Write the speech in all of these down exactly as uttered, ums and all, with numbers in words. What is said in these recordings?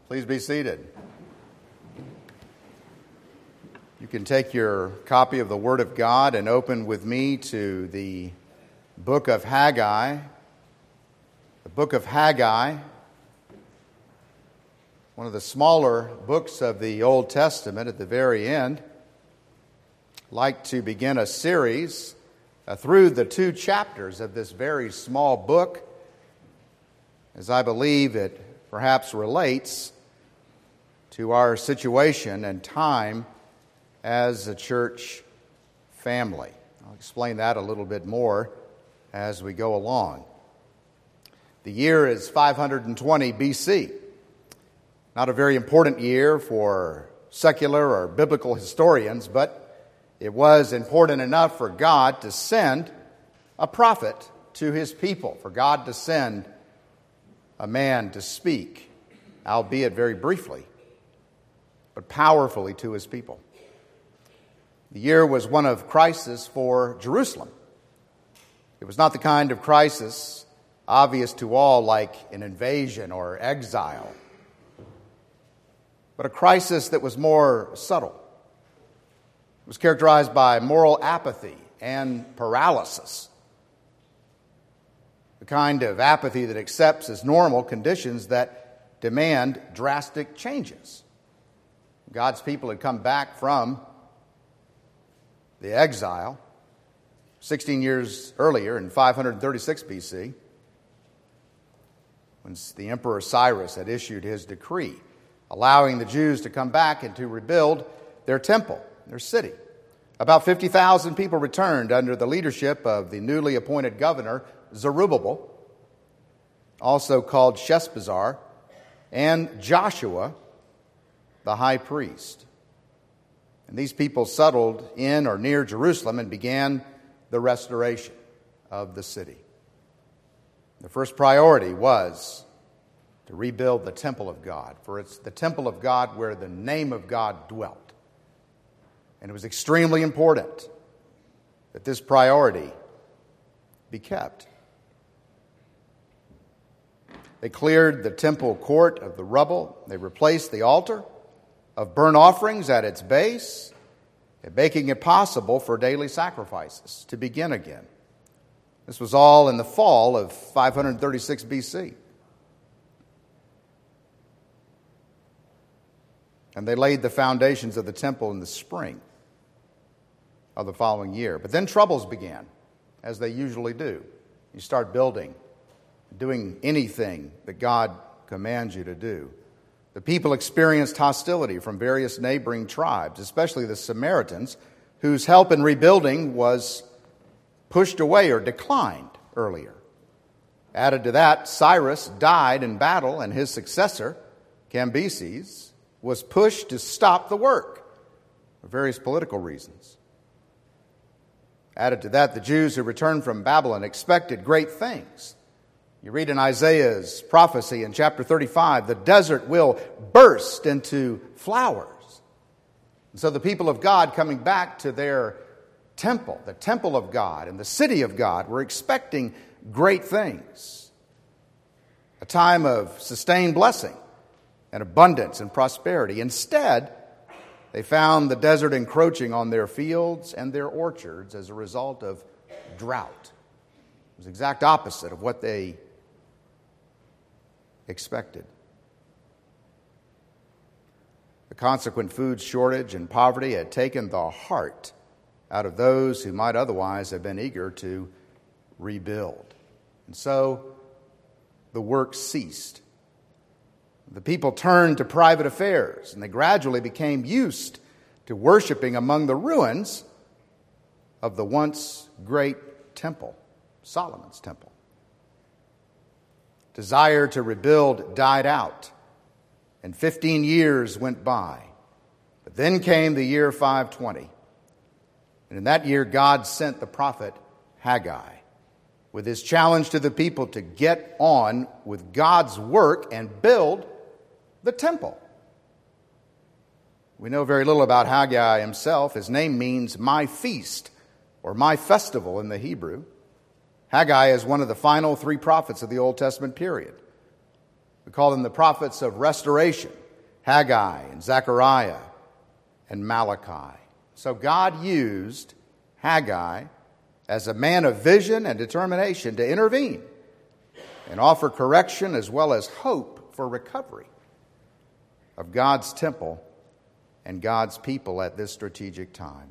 Please be seated. You can take your copy of the Word of God and open with me to the book of Haggai. The book of Haggai, one of the smaller books of the Old Testament at the very end. I'd like to begin a series uh, through the two chapters of this very small book, as I believe it perhaps relates to our situation and time as a church family. I'll explain that a little bit more as we go along. The year is five hundred twenty B C. Not a very important year for secular or biblical historians, but it was important enough for God to send a prophet to his people, for God to send a man to speak, albeit very briefly, but powerfully to his people. The year was one of crisis for Jerusalem. It was not the kind of crisis obvious to all like an invasion or exile, but a crisis that was more subtle. It was characterized by moral apathy and paralysis, the kind of apathy that accepts as normal conditions that demand drastic changes. God's people had come back from the exile sixteen years earlier in five hundred thirty-six B C, when the Emperor Cyrus had issued his decree allowing the Jews to come back and to rebuild their temple, their city. About fifty thousand people returned under the leadership of the newly appointed governor, Zerubbabel, also called Sheshbazzar, and Joshua, the high priest. And these people settled in or near Jerusalem and began the restoration of the city. The first priority was to rebuild the temple of God, for it's the temple of God where the name of God dwelt. And it was extremely important that this priority be kept. They cleared the temple court of the rubble. They replaced the altar of burnt offerings at its base, and making it possible for daily sacrifices to begin again. This was all in the fall of five hundred thirty-six B C. And they laid the foundations of the temple in the spring of the following year. But then troubles began, as they usually do. You start building, doing anything that God commands you to do. The people experienced hostility from various neighboring tribes, especially the Samaritans, whose help in rebuilding was pushed away or declined earlier. Added to that, Cyrus died in battle, and his successor, Cambyses, was pushed to stop the work for various political reasons. Added to that, the Jews who returned from Babylon expected great things. You read in Isaiah's prophecy in chapter thirty-five, the desert will burst into flowers. And so the people of God coming back to their temple, the temple of God and the city of God, were expecting great things. A time of sustained blessing and abundance and prosperity. Instead, they found the desert encroaching on their fields and their orchards as a result of drought. It was the exact opposite of what they expected. The consequent food shortage and poverty had taken the heart out of those who might otherwise have been eager to rebuild. And so the work ceased. The people turned to private affairs, and they gradually became used to worshiping among the ruins of the once great temple, Solomon's temple. Desire to rebuild died out, and fifteen years went by. But then came the year five twenty, and in that year God sent the prophet Haggai with his challenge to the people to get on with God's work and build the temple. We know very little about Haggai himself. His name means my feast or my festival in the Hebrew. Haggai is one of the final three prophets of the Old Testament period. We call them the prophets of restoration, Haggai and Zechariah and Malachi. So God used Haggai as a man of vision and determination to intervene and offer correction as well as hope for recovery of God's temple and God's people at this strategic time.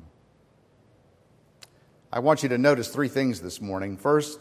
I want you to notice three things this morning. First,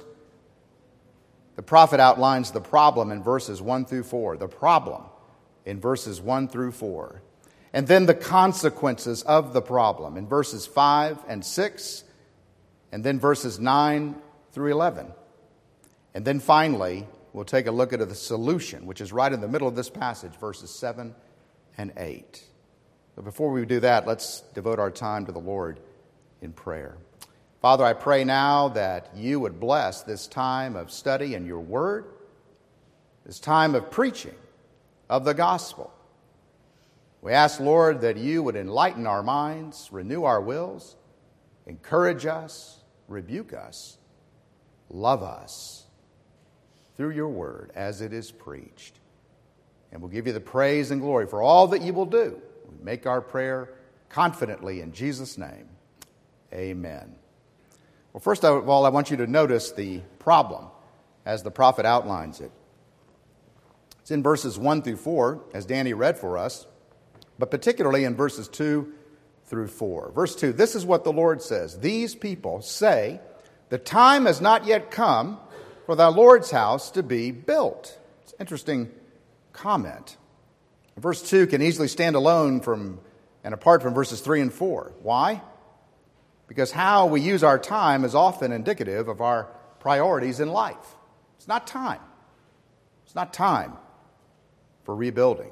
the prophet outlines the problem in verses one through four. The problem in verses one through four. And then the consequences of the problem in verses five and six, and then verses nine through eleven. And then finally, we'll take a look at the solution, which is right in the middle of this passage, verses seven and eight. But before we do that, let's devote our time to the Lord in prayer. Father, I pray now that you would bless this time of study in your word, this time of preaching of the gospel. We ask, Lord, that you would enlighten our minds, renew our wills, encourage us, rebuke us, love us through your word as it is preached. And we'll give you the praise and glory for all that you will do. We make our prayer confidently in Jesus' name. Amen. Well, first of all, I want you to notice the problem as the prophet outlines it. It's in verses one through four, as Danny read for us, but particularly in verses two through four. Verse two, this is what the Lord says. These people say, the time has not yet come for thy Lord's house to be built. It's an interesting comment. Verse two can easily stand alone from and apart from verses three and four. Why? Because how we use our time is often indicative of our priorities in life. It's not time. It's not time for rebuilding.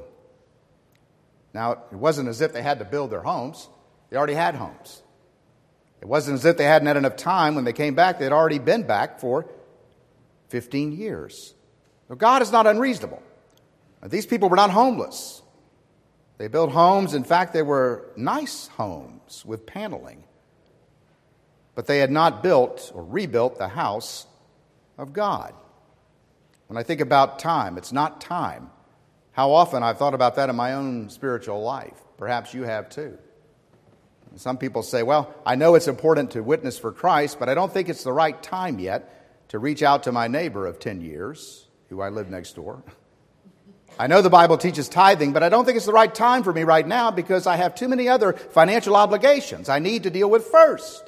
Now, it wasn't as if they had to build their homes. They already had homes. It wasn't as if they hadn't had enough time. When they came back, they'd already been back for fifteen years. So God is not unreasonable. These people were not homeless. They built homes. In fact, they were nice homes with paneling. But they had not built or rebuilt the house of God. When I think about time, it's not time. How often I've thought about that in my own spiritual life. Perhaps you have too. Some people say, well, I know it's important to witness for Christ, but I don't think it's the right time yet to reach out to my neighbor of ten years, who I live next door. I know the Bible teaches tithing, but I don't think it's the right time for me right now because I have too many other financial obligations I need to deal with first.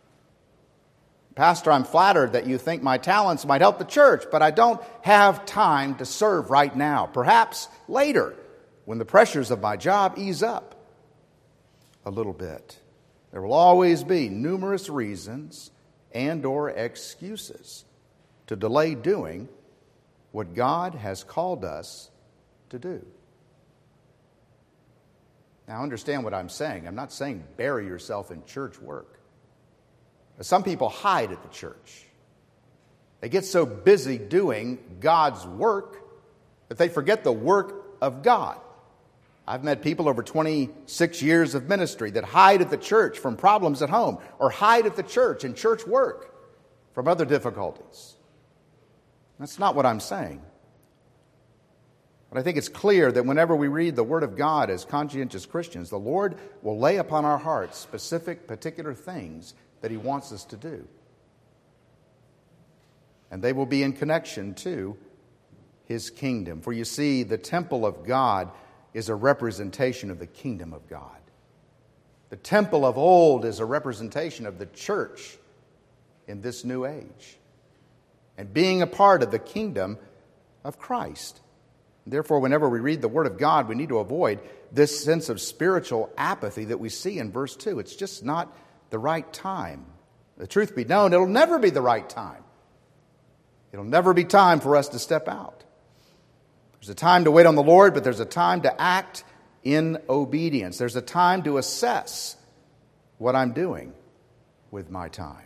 Pastor, I'm flattered that you think my talents might help the church, but I don't have time to serve right now. Perhaps later, when the pressures of my job ease up a little bit. There will always be numerous reasons and or excuses to delay doing what God has called us to do. Now, understand what I'm saying. I'm not saying bury yourself in church work. Some people hide at the church. They get so busy doing God's work that they forget the work of God. I've met people over twenty-six years of ministry that hide at the church from problems at home or hide at the church in church work from other difficulties. That's not what I'm saying. But I think it's clear that whenever we read the Word of God as conscientious Christians, the Lord will lay upon our hearts specific, particular things that He wants us to do. And they will be in connection to His kingdom. For you see, the temple of God is a representation of the kingdom of God. The temple of old is a representation of the church in this new age. And being a part of the kingdom of Christ. Therefore, whenever we read the Word of God, we need to avoid this sense of spiritual apathy that we see in verse two. It's just not the right time. The truth be known, it'll never be the right time. It'll never be time for us to step out. There's a time to wait on the Lord, but there's a time to act in obedience. There's a time to assess what I'm doing with my time.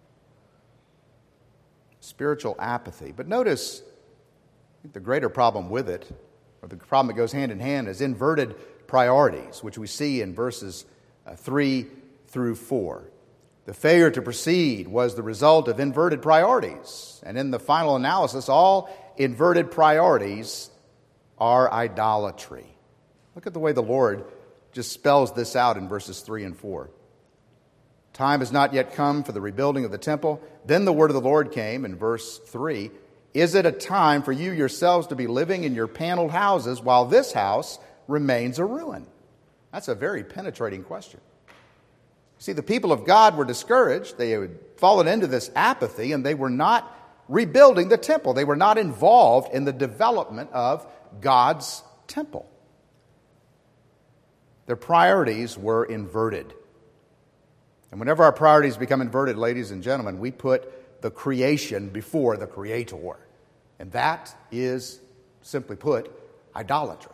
Spiritual apathy. But notice, I think the greater problem with it, or the problem that goes hand in hand, is inverted priorities, which we see in verses uh, three through four. The failure to proceed was the result of inverted priorities. And in the final analysis, all inverted priorities are idolatry. Look at the way the Lord just spells this out in verses three and four. Time has not yet come for the rebuilding of the temple. Then the word of the Lord came in verse three. Is it a time for you yourselves to be living in your paneled houses while this house remains a ruin? That's a very penetrating question. See, the people of God were discouraged. They had fallen into this apathy, and they were not rebuilding the temple. They were not involved in the development of God's temple. Their priorities were inverted. And whenever our priorities become inverted, ladies and gentlemen, we put the creation before the Creator. And that is, simply put, idolatry.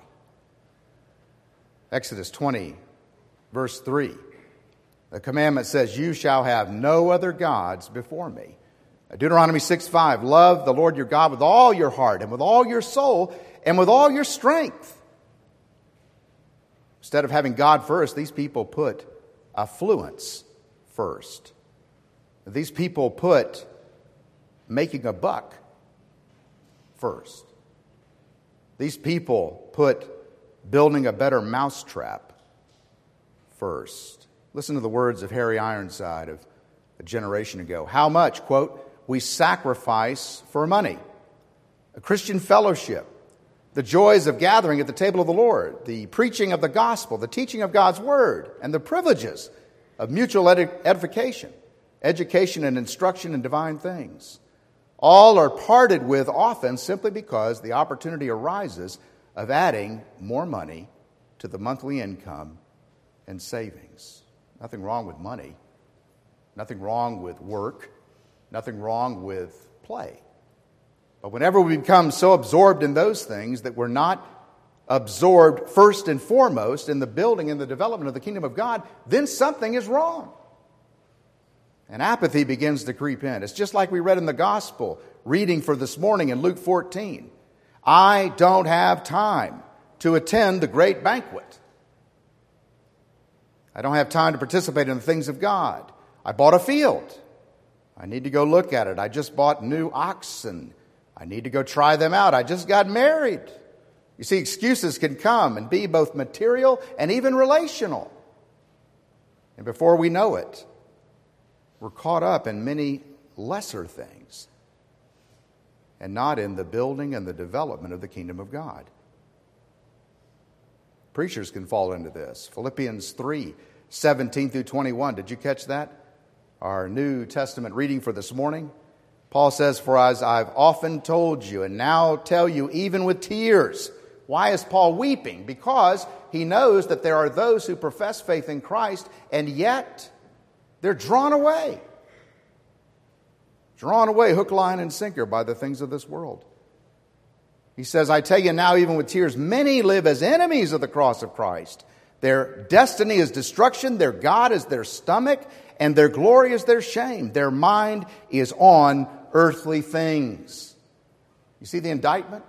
Exodus twenty, verse three. The commandment says, you shall have no other gods before me. Deuteronomy six five, love the Lord your God with all your heart and with all your soul and with all your strength. Instead of having God first, these people put affluence first. These people put making a buck first. These people put building a better mousetrap first. Listen to the words of Harry Ironside of a generation ago. How much, quote, we sacrifice for money, a Christian fellowship, the joys of gathering at the table of the Lord, the preaching of the gospel, the teaching of God's word, and the privileges of mutual edification, education and instruction in divine things. All are parted with often simply because the opportunity arises of adding more money to the monthly income and savings. Nothing wrong with money. Nothing wrong with work. Nothing wrong with play. But whenever we become so absorbed in those things that we're not absorbed first and foremost in the building and the development of the kingdom of God, then something is wrong. And apathy begins to creep in. It's just like we read in the gospel reading for this morning in Luke fourteen. I don't have time to attend the great banquet. I don't have time to participate in the things of God. I bought a field. I need to go look at it. I just bought new oxen. I need to go try them out. I just got married. You see, excuses can come and be both material and even relational. And before we know it, we're caught up in many lesser things and not in the building and the development of the kingdom of God. Preachers can fall into this. Philippians three, seventeen through twenty-one. Did you catch that? Our New Testament reading for this morning. Paul says, for as I've often told you and now tell you even with tears. Why is Paul weeping? Because he knows that there are those who profess faith in Christ and yet they're drawn away. Drawn away hook, line, and sinker by the things of this world. He says, I tell you now, even with tears, many live as enemies of the cross of Christ. Their destiny is destruction, their God is their stomach, and their glory is their shame. Their mind is on earthly things. You see the indictment?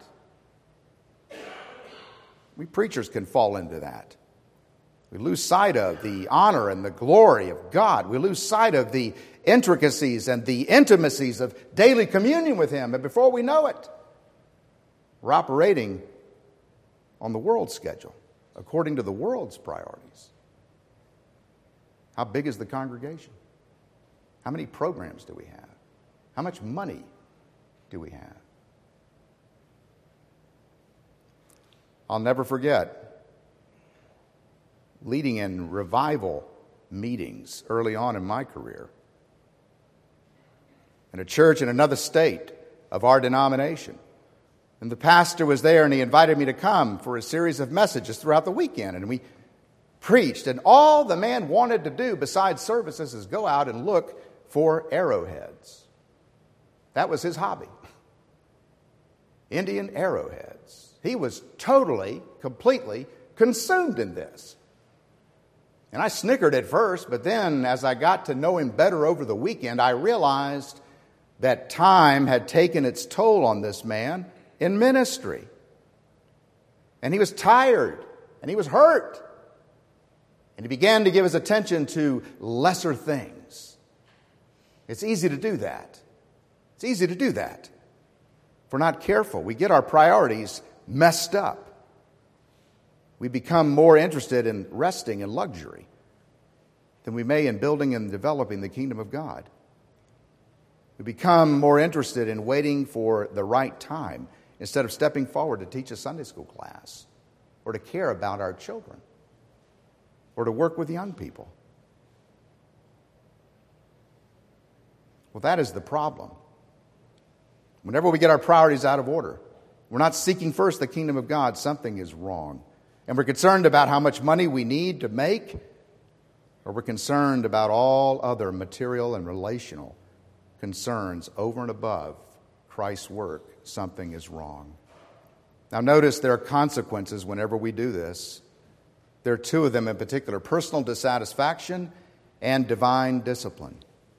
We preachers can fall into that. We lose sight of the honor and the glory of God. We lose sight of the intricacies and the intimacies of daily communion with Him. And before we know it, we're operating on the world's schedule, according to the world's priorities. How big is the congregation? How many programs do we have? How much money do we have? I'll never forget leading in revival meetings early on in my career in a church in another state of our denomination. And the pastor was there and he invited me to come for a series of messages throughout the weekend. And we preached. And all the man wanted to do besides services is go out and look for arrowheads. That was his hobby. Indian arrowheads. He was totally, completely consumed in this. And I snickered at first, but then as I got to know him better over the weekend, I realized that time had taken its toll on this man in ministry. And he was tired, and he was hurt. And he began to give his attention to lesser things. It's easy to do that. It's easy to do that. If we're not careful, we get our priorities messed up. we become more interested in resting in luxury than we may in building and developing the kingdom of God. We become more interested in waiting for the right time instead of stepping forward to teach a Sunday school class or to care about our children or to work with young people. Well, that is the problem. Whenever we get our priorities out of order, we're not seeking first the kingdom of God, something is wrong. And we're concerned about how much money we need to make, or we're concerned about all other material and relational concerns over and above Christ's work, something is wrong. Now notice there are consequences whenever we do this. There are two of them in particular: personal dissatisfaction and divine discipline.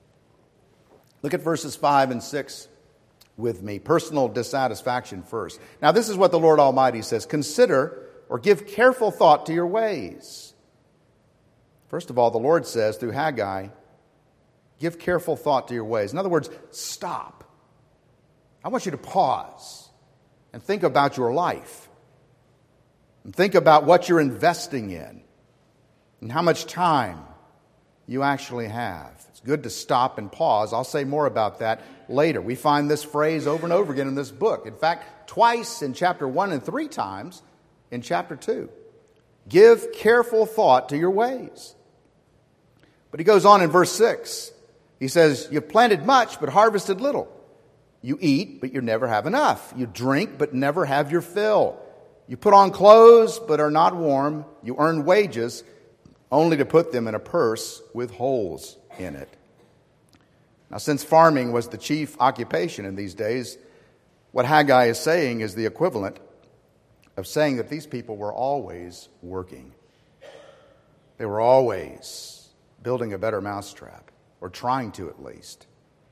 Look at verses five and six with me. Personal dissatisfaction first. Now this is what the Lord Almighty says: consider or give careful thought to your ways. First of all, the Lord says through Haggai, give careful thought to your ways. In other words, stop. I want you to pause and think about your life. And think about what you're investing in and how much time you actually have. It's good to stop and pause. I'll say more about that later. We find this phrase over and over again in this book. In fact, twice in chapter one and three times in chapter two. Give careful thought to your ways. But he goes on in verse six. He says, you've planted much but harvested little. You eat, but you never have enough. You drink, but never have your fill. You put on clothes, but are not warm. You earn wages, only to put them in a purse with holes in it. Now, since farming was the chief occupation in these days, what Haggai is saying is the equivalent of saying that these people were always working. They were always building a better mousetrap, or trying to at least.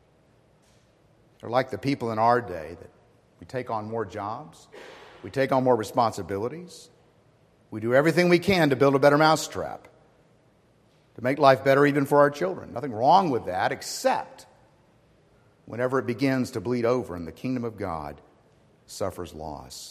They're like the people in our day that we take on more jobs, we take on more responsibilities, we do everything we can to build a better mousetrap, to make life better even for our children. Nothing wrong with that, except whenever it begins to bleed over and the kingdom of God suffers loss.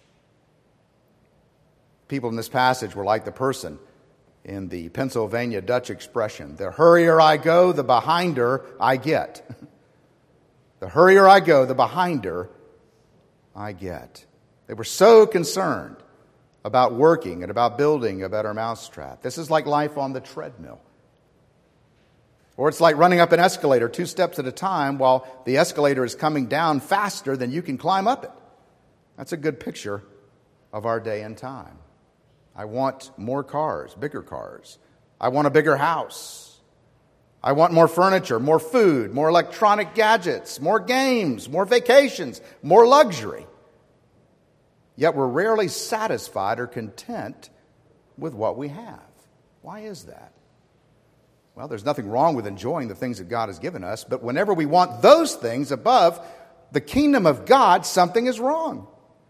People in this passage were like the person in the Pennsylvania Dutch expression, the hurrier I go, the behinder I get. The hurrier I go, the behinder I get. They were so concerned about working and about building a better mousetrap. This is like life on the treadmill. Or it's like running up an escalator two steps at a time while the escalator is coming down faster than you can climb up it. That's a good picture of our day and time. I want more cars, bigger cars. I want a bigger house. I want more furniture, more food, more electronic gadgets, more games, more vacations, more luxury. Yet we're rarely satisfied or content with what we have. Why is that? Well, there's nothing wrong with enjoying the things that God has given us, but whenever we want those things above the kingdom of God, something is wrong.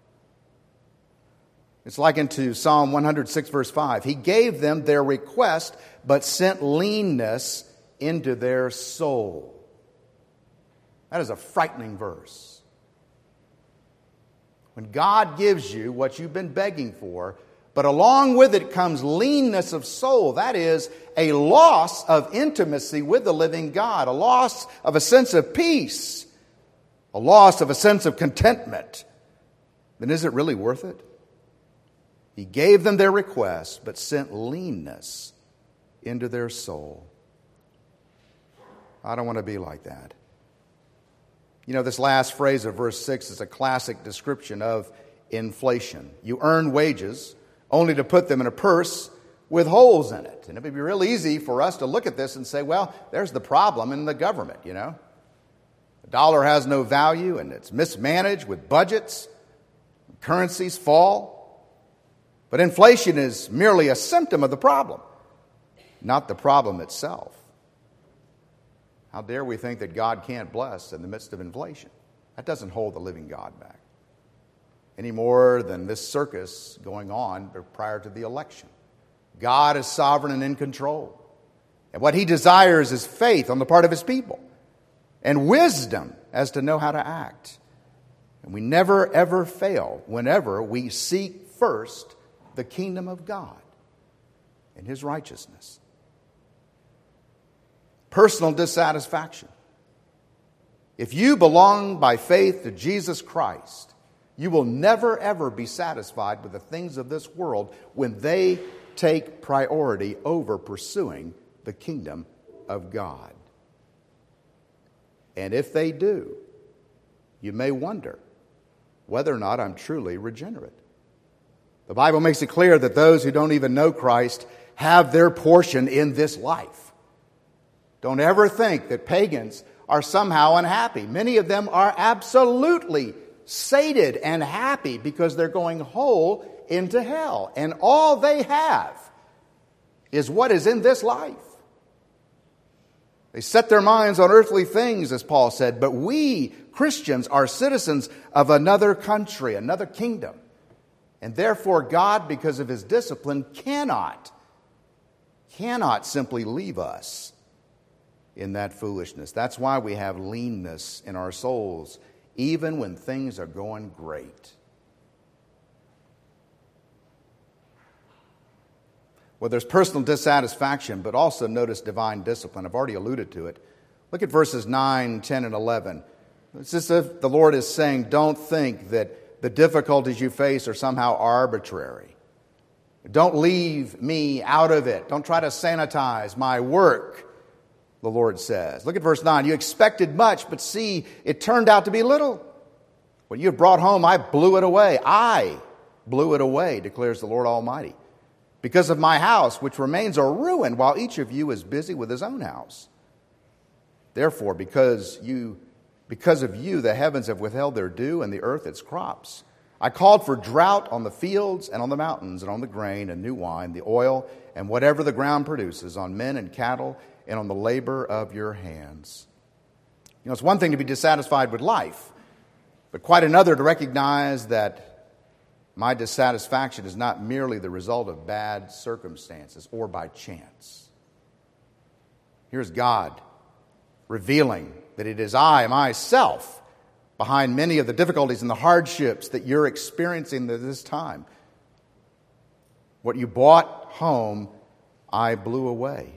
It's likened to Psalm one hundred six, verse five. He gave them their request, but sent leanness into their soul. That is a frightening verse. When God gives you what you've been begging for, but along with it comes leanness of soul, that is a loss of intimacy with the living God, a loss of a sense of peace, a loss of a sense of contentment, then is it really worth it? He gave them their request, but sent leanness into their soul. I don't want to be like that. You know, this last phrase of verse six is a classic description of inflation. You earn wages only to put them in a purse with holes in it. And it would be real easy for us to look at this and say, well, there's the problem in the government, you know. The dollar has no value and it's mismanaged with budgets. Currencies fall. But inflation is merely a symptom of the problem, not the problem itself. How dare we think that God can't bless in the midst of inflation? That doesn't hold the living God back. Any more than this circus going on prior to the election. God is sovereign and in control. And what He desires is faith on the part of His people. And wisdom as to know how to act. And we never ever fail whenever we seek first the kingdom of God and His righteousness. Personal dissatisfaction. If you belong by faith to Jesus Christ, you will never, ever be satisfied with the things of this world when they take priority over pursuing the kingdom of God. And if they do, you may wonder whether or not I'm truly regenerate. The Bible makes it clear that those who don't even know Christ have their portion in this life. Don't ever think that pagans are somehow unhappy. Many of them are absolutely sated and happy because they're going whole into hell. And all they have is what is in this life. They set their minds on earthly things, as Paul said, but we, Christians, are citizens of another country, another kingdom. And therefore, God, because of His discipline, cannot, cannot simply leave us in that foolishness. That's why we have leanness in our souls, even when things are going great. Well, there's personal dissatisfaction, but also notice divine discipline. I've already alluded to it. Look at verses nine, ten, and eleven. It's as if the Lord is saying, don't think that the difficulties you face are somehow arbitrary. Don't leave me out of it. Don't try to sanitize my work, the Lord says. Look at verse nine. You expected much, but see, it turned out to be little. What you have brought home, I blew it away. I blew it away, declares the Lord Almighty. Because of my house, which remains a ruin, while each of you is busy with his own house. Therefore, because you, because of you, the heavens have withheld their dew and the earth its crops. I called for drought on the fields and on the mountains and on the grain and new wine, the oil, and whatever the ground produces, on men and cattle and on the labor of your hands. You know, it's one thing to be dissatisfied with life, but quite another to recognize that my dissatisfaction is not merely the result of bad circumstances or by chance. Here's God revealing that it is I, myself, behind many of the difficulties and the hardships that you're experiencing at this time. What you brought home, I blew away.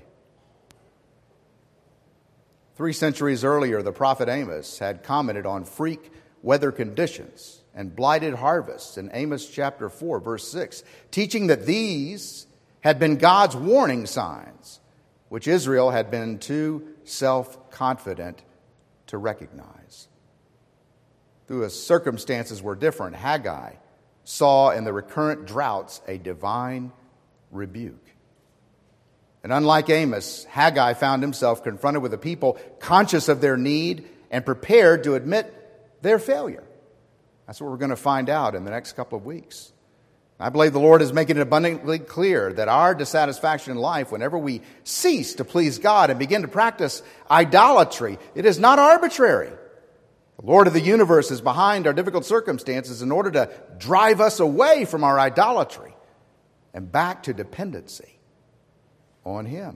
Three centuries earlier, the prophet Amos had commented on freak weather conditions and blighted harvests in Amos chapter four, verse six, teaching that these had been God's warning signs, which Israel had been too self-confident to recognize. Though his circumstances were different, Haggai saw in the recurrent droughts a divine rebuke. And unlike Amos, Haggai found himself confronted with a people conscious of their need and prepared to admit their failure. That's what we're going to find out in the next couple of weeks. I believe the Lord is making it abundantly clear that our dissatisfaction in life, whenever we cease to please God and begin to practice idolatry, it is not arbitrary. The Lord of the universe is behind our difficult circumstances in order to drive us away from our idolatry and back to dependency on Him.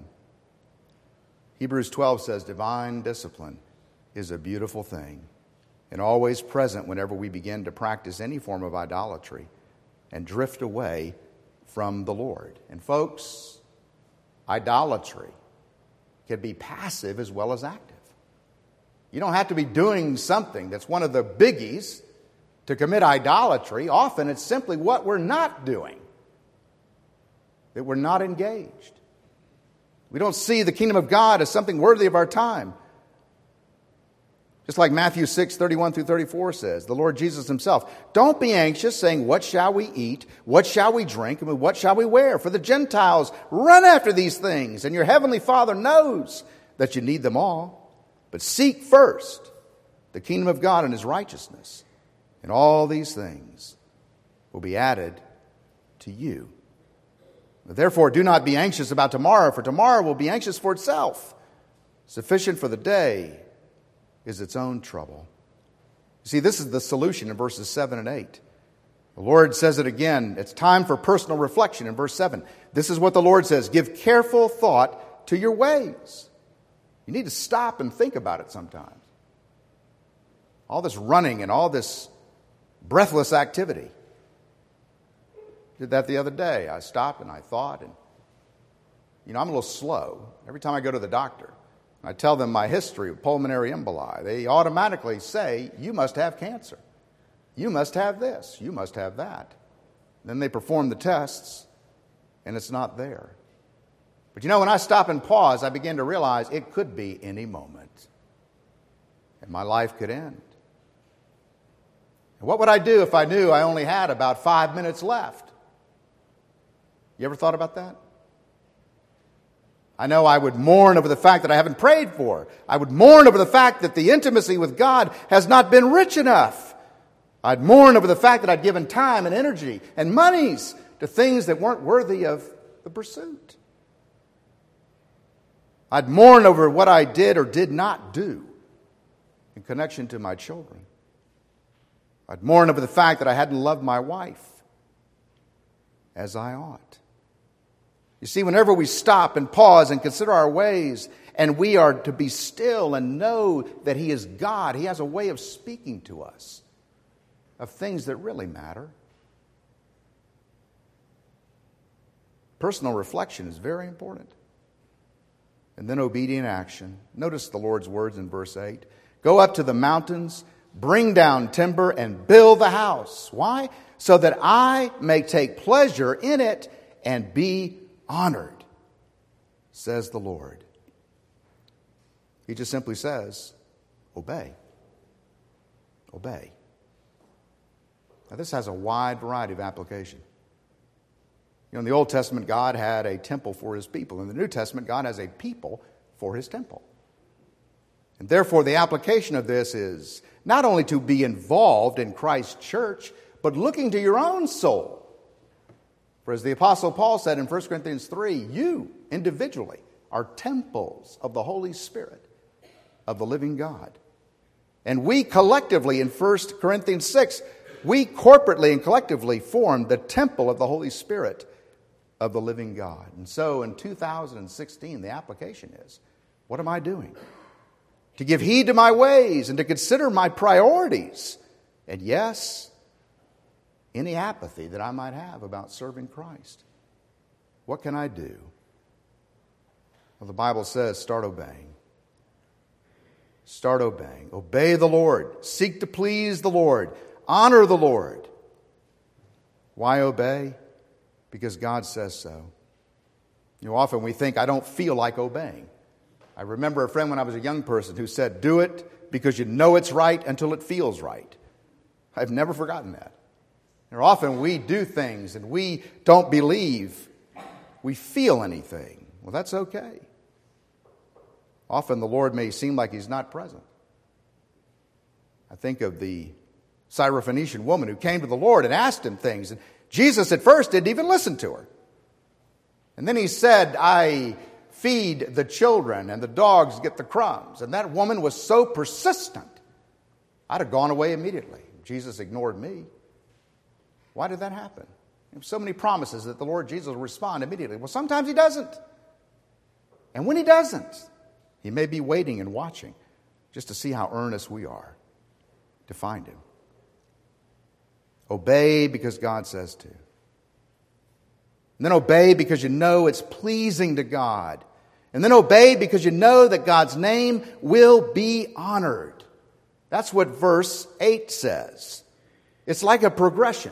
Hebrews twelve says, divine discipline is a beautiful thing, and always present whenever we begin to practice any form of idolatry and drift away from the Lord. And folks, idolatry can be passive as well as active. You don't have to be doing something that's one of the biggies to commit idolatry. Often it's simply what we're not doing, that we're not engaged. We don't see the kingdom of God as something worthy of our time. Just like Matthew six, thirty-one through thirty-four says, the Lord Jesus Himself, don't be anxious, saying, what shall we eat? What shall we drink? And what shall we wear? For the Gentiles run after these things, and your heavenly Father knows that you need them all. But seek first the kingdom of God and His righteousness, and all these things will be added to you. Therefore, do not be anxious about tomorrow, for tomorrow will be anxious for itself. Sufficient for the day is its own trouble. You see, this is the solution in verses seven and eight. The Lord says it again. It's time for personal reflection in verse seven. This is what the Lord says. Give careful thought to your ways. You need to stop and think about it sometimes. All this running and all this breathless activity. Did that the other day. I stopped and I thought, and you know, I'm a little slow. Every time I go to the doctor, I tell them my history of pulmonary emboli. They automatically say, you must have cancer. You must have this. You must have that. Then they perform the tests, and it's not there. But you know, when I stop and pause, I begin to realize it could be any moment. And my life could end. And what would I do if I knew I only had about five minutes left? You ever thought about that? I know I would mourn over the fact that I haven't prayed for. I would mourn over the fact that the intimacy with God has not been rich enough. I'd mourn over the fact that I'd given time and energy and monies to things that weren't worthy of the pursuit. I'd mourn over what I did or did not do in connection to my children. I'd mourn over the fact that I hadn't loved my wife as I ought. You see, whenever we stop and pause and consider our ways, and we are to be still and know that He is God, He has a way of speaking to us of things that really matter. Personal reflection is very important. And then obedient action. Notice the Lord's words in verse eight. Go up to the mountains, bring down timber, and build the house. Why? So that I may take pleasure in it and be honored, says the Lord. He just simply says, obey. Obey. Now, this has a wide variety of application. You know, in the Old Testament, God had a temple for His people. In the New Testament, God has a people for His temple. And therefore, the application of this is not only to be involved in Christ's church, but looking to your own soul. For as the Apostle Paul said in First Corinthians three, you individually are temples of the Holy Spirit of the living God. And we collectively in First Corinthians six, we corporately and collectively form the temple of the Holy Spirit of the living God. And so in two thousand sixteen, the application is, what am I doing? To give heed to my ways and to consider my priorities. And yes, any apathy that I might have about serving Christ. What can I do? Well, the Bible says, start obeying. Start obeying. Obey the Lord. Seek to please the Lord. Honor the Lord. Why obey? Because God says so. You know, often we think, I don't feel like obeying. I remember a friend when I was a young person who said, do it because you know it's right until it feels right. I've never forgotten that. And often we do things and we don't believe we feel anything. Well, that's okay. Often the Lord may seem like He's not present. I think of the Syrophoenician woman who came to the Lord and asked Him things. And Jesus at first didn't even listen to her. And then He said, I feed the children and the dogs get the crumbs. And that woman was so persistent, I'd have gone away immediately. Jesus ignored me. Why did that happen? So many promises that the Lord Jesus will respond immediately. Well, sometimes He doesn't. And when He doesn't, He may be waiting and watching just to see how earnest we are to find Him. Obey because God says to. And then obey because you know it's pleasing to God. And then obey because you know that God's name will be honored. That's what verse eight says. It's like a progression.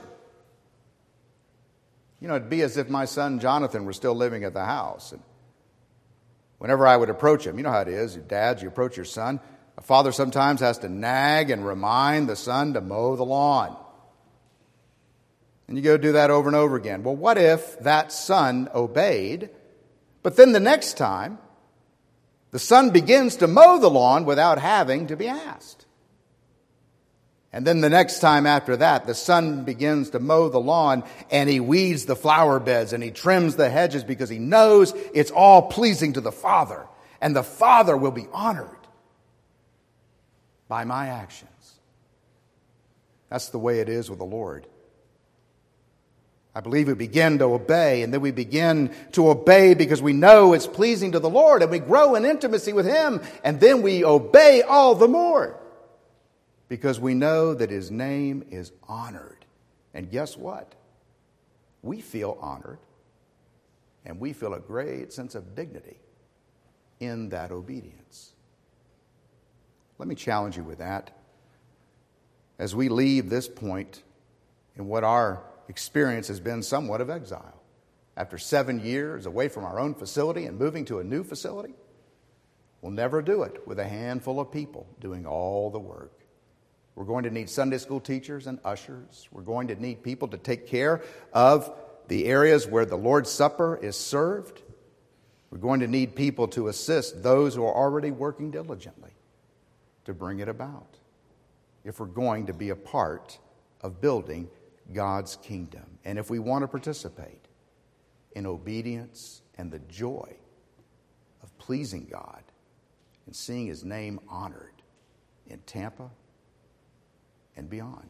You know, it'd be as if my son Jonathan were still living at the house. And whenever I would approach him, you know how it is, dads, you approach your son. A father sometimes has to nag and remind the son to mow the lawn. And you go do that over and over again. Well, what if that son obeyed, but then the next time, the son begins to mow the lawn without having to be asked? And then the next time after that, the son begins to mow the lawn and he weeds the flower beds and he trims the hedges because he knows it's all pleasing to the Father. And the Father will be honored by my actions. That's the way it is with the Lord. I believe we begin to obey, and then we begin to obey because we know it's pleasing to the Lord, and we grow in intimacy with Him, and then we obey all the more because we know that His name is honored. And guess what? we feel honored and we feel a great sense of dignity in that obedience. Let me challenge you with that. As we leave this point in what our experience has been somewhat of exile, after seven years away from our own facility and moving to a new facility, we'll never do it with a handful of people doing all the work. We're going to need Sunday school teachers and ushers. We're going to need people to take care of the areas where the Lord's Supper is served. We're going to need people to assist those who are already working diligently to bring it about, if we're going to be a part of building God's kingdom, and if we want to participate in obedience and the joy of pleasing God and seeing His name honored in Tampa and beyond.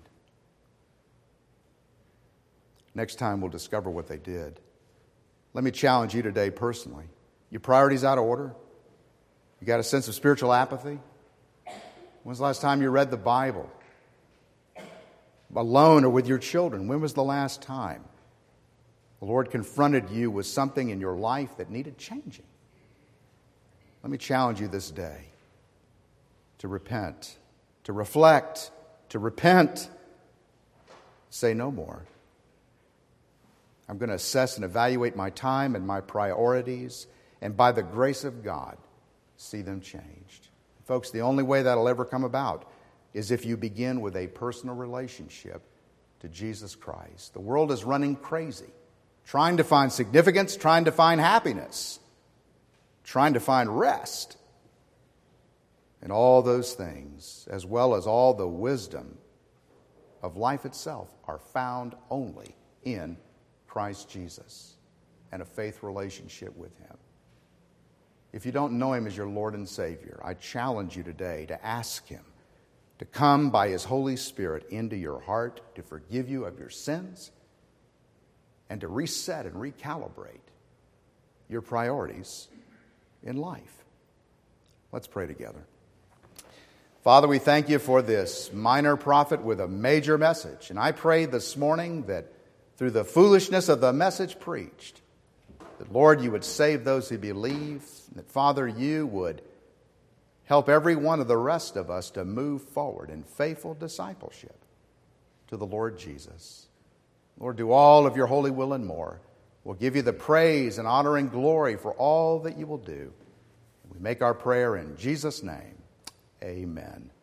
Next time we'll discover what they did. Let me challenge you today personally. Your priorities out of order? You got a sense of spiritual apathy? When's the last time you read the Bible? Alone or with your children? When was the last time the Lord confronted you with something in your life that needed changing? Let me challenge you this day to repent, to reflect, to repent. Say no more. I'm going to assess and evaluate my time and my priorities, and by the grace of God, see them changed. Folks, the only way that'll ever come about is if you begin with a personal relationship to Jesus Christ. The world is running crazy, trying to find significance, trying to find happiness, trying to find rest. And all those things, as well as all the wisdom of life itself, are found only in Christ Jesus and a faith relationship with Him. If you don't know Him as your Lord and Savior, I challenge you today to ask Him to come by His Holy Spirit into your heart, to forgive you of your sins, and to reset and recalibrate your priorities in life. Let's pray together. Father, we thank You for this minor prophet with a major message. And I pray this morning that through the foolishness of the message preached, that, Lord, You would save those who believe, and that, Father, You would help every one of the rest of us to move forward in faithful discipleship to the Lord Jesus. Lord, do all of Your holy will and more. We'll give You the praise and honor and glory for all that You will do. We make our prayer in Jesus' name. Amen.